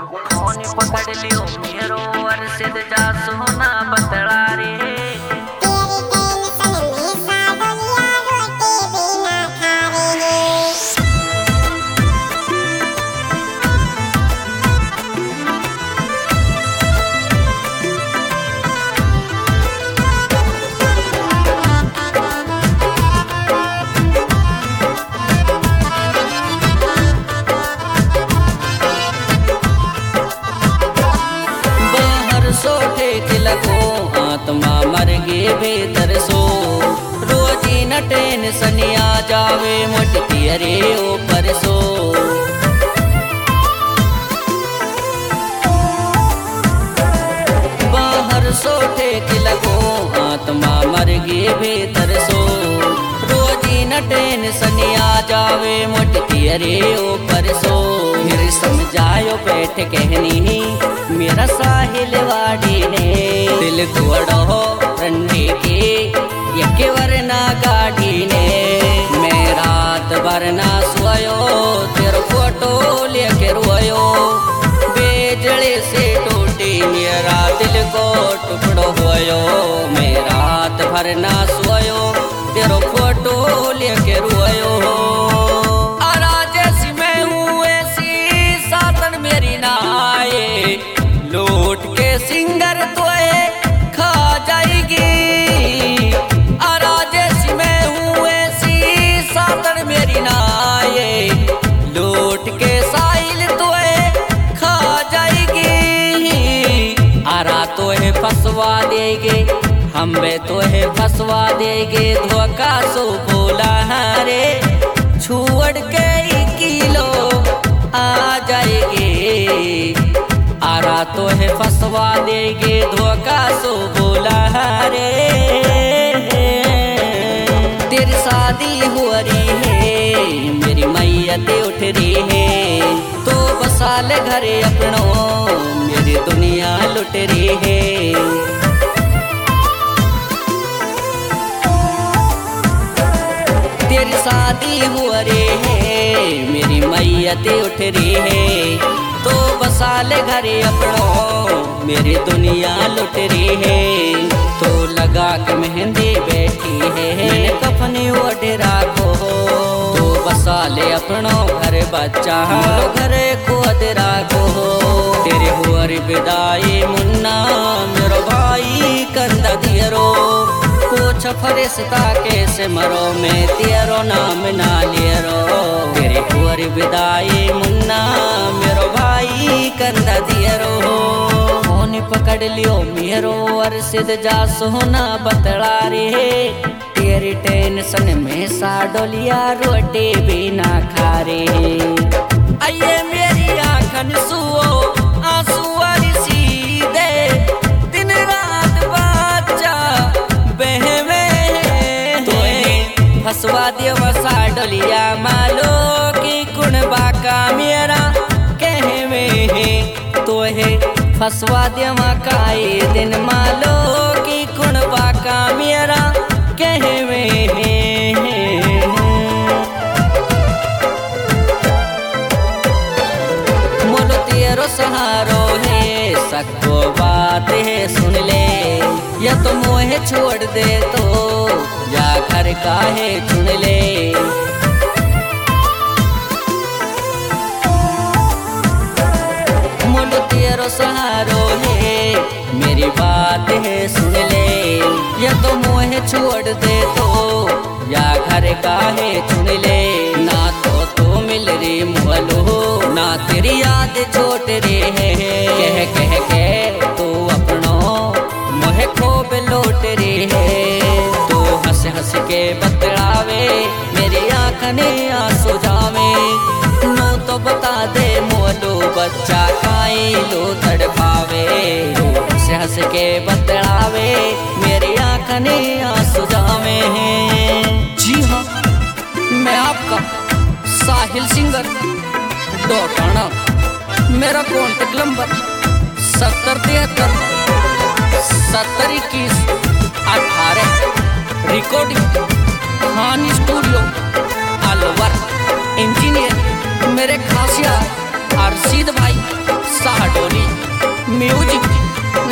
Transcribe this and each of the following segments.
Phone पकड़ लियो मेरो अरशद जा सोना बतला रे। आत्मा मर गे भीतर सो रोजी न टेंशन आ जावे मोटती अरे ऊपर सो। बाहर सोटे के लगो आत्मा मर गे भीतर सो रोजी न टेंशन आ जावे मोटती अरे ऊपर सो। फिर समझायो बैठ कहनी मेरा साहिल वाड़ी ने दिल तोड़ो रंडी की यके वरना गाड़ी ने। मैं रात भर ना सोयो तेरा फोटो लेके रोयो बेजड़े से टूटी मेरा दिल को टुकड़ो होयो। मैं रात भर ना सोयो तेरा फोटो लेके रोयो। लूट के सिंगर तोए खा जाएगी अराजेश में हूँ ऐसी सातन मेरी नाये। लूट के साइल तोए खा जाएगी आरा तोहे फसवा देगे हम बे तोहे फसवा देगे। धोखा सो बोला रे छोड़ के किलो आ जाएगी आरा तो है फसवा देगे धोखा सो बोला रे। तेरी शादी हो रही है मेरी मैयत उठ रही है तो बसाल घरे अपनों मेरी दुनिया लुट रही है। तेरी शादी हो रही है मेरी मैयत उठ रही है तो बसाले घरे अपनों मेरी दुनिया लुट रही है। तो लगा के मेहंदी बैठी है कफनी ओढ़े राखो तो बसाले अपनों घर बच्चा घरे को राखो। तेरे हुआरी विदाई मुन्ना मेरो भाई कंदा दियरो कुछ फरिश्ता कैसे मरो मैं तेरो नाम ना लियरो। तेरे हुआरी विदाई मुन्ना मेरो भाई कंदा दियरो। फोन पकड़ लियो मेरो अरशद जा सोना बतला रे। तेरी टेंशन में सा डोलिया रोटी भी ना खा रे। आइए मेरी आँखन सुओ आंसू वाली सीधे दिन रात बच्चा बहवे फसवा दियो सा डोलिया मालो की कुण बाका मेरा कहवे तो है फसवा दियो काई दिन मालो की कुण बाका मेरा कहवे। मोलो तेरो सहारो है सबको बात है सुन ले या तो मोहे छोड़ दे तो या घर का है चुन ले। मोलो तेरो सहारो है मेरी बात है सुन ले या तो मोहे छोड़ दे तो या घर का है चुन ले। ना तो मिल रे मोलो ना तेरी याद छोट रे है कह के तो अपनो मोहे खूब लौट रे है। तो हंस हंस के बतलावे मेरी आँख ने आंसू जावे नो तो बता दे मोलो बच्चा काई लो तड़पावे। हंस हंस के बतलावे मेरी आँख ने आंसू जावे। जी हाँ मैं आपका साहिल सिंगर डोटाना मेरा contact number 7073 7021 18। Recording Khan studio Alwar. Engineer मेरे खासिया अरशीद भाई साहब।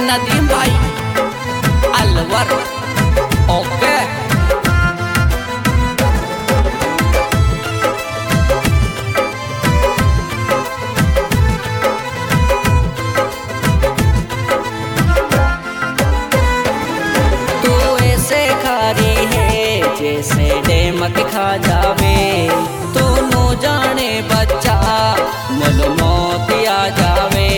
नदीम भाई अलवर। ओके जैसे डेमक खा जावे तो नो जाने बच्चा मुल मौत आ जावे।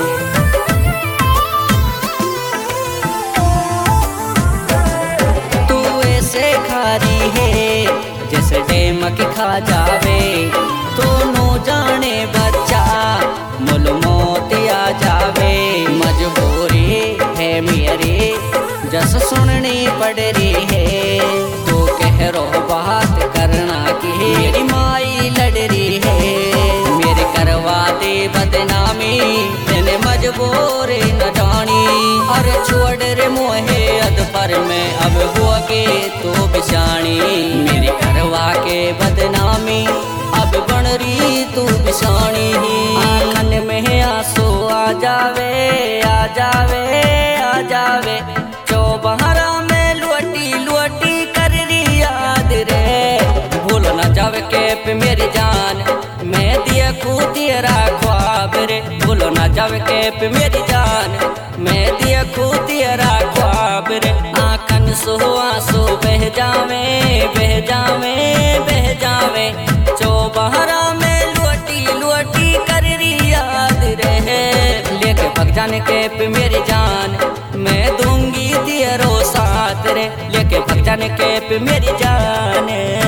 तू ऐसे खारी है जैसे डेमक खा जावे तो नो जाने बच्चा मुल मौत आ जावे। मजबूरी है मेरी जस सुननी पड़ रही है तो कह रो बात करना की मेरी माई लड़ रही है। मेरे करवा दे बदनामी तेने मजबूर न जानी। अरे छोड़ रे मोहे अद पर मैं अब हुआ के तो बिछानी। मेरे करवा के बदनामी अब बन रही तू बिछानी। आँखन में आंसू आ जावे आ जावे आ जावे। चौबहरा में लुअटी लुअटी कर रही याद रे। भूल न जावे के पे मेरी जान मैं दिया खू तेरा ख्वाब रे। भूल न जावे के पे मेरी जान मैं दिया खू तेरा ख्वाब रे। आँखन सो आंसू बह जावे बह जावे बह जावे। चौबहरा में लुअटी लुअटी कर रही याद रे। लेके भग जाने के पे मेरी जान मैं दूंगी तेरो साथ रे। लेके भग जाने के पे मेरी जान।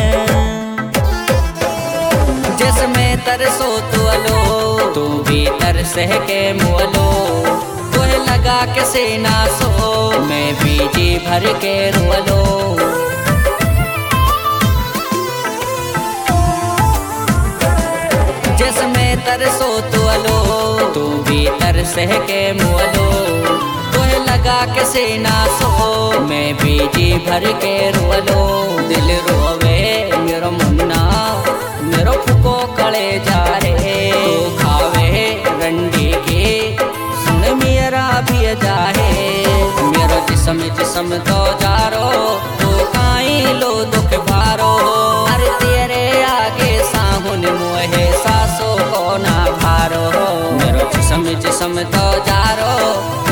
जैसे मैं तरसो तू अलो तू भी तरस के मोलो। तुहे लगा के सीना सो मैं भी जी भर के रोलो। जैसे मैं तरसो तू अलो तू भी तरस के मोलो। लगा के सीना सो मैं भी जी भर के रोलो। दिल रोवे मेरो मुन्ना मेरो फुको कले जा रे। तू खावे रंडी के सुन मेरा भी जाहे। मेरो जिसम तो जारो तू काई लो दुख भारो। अरे तेरे आगे साहुन मोहे सासो को ना भारो। मेरो जिसम तो जारो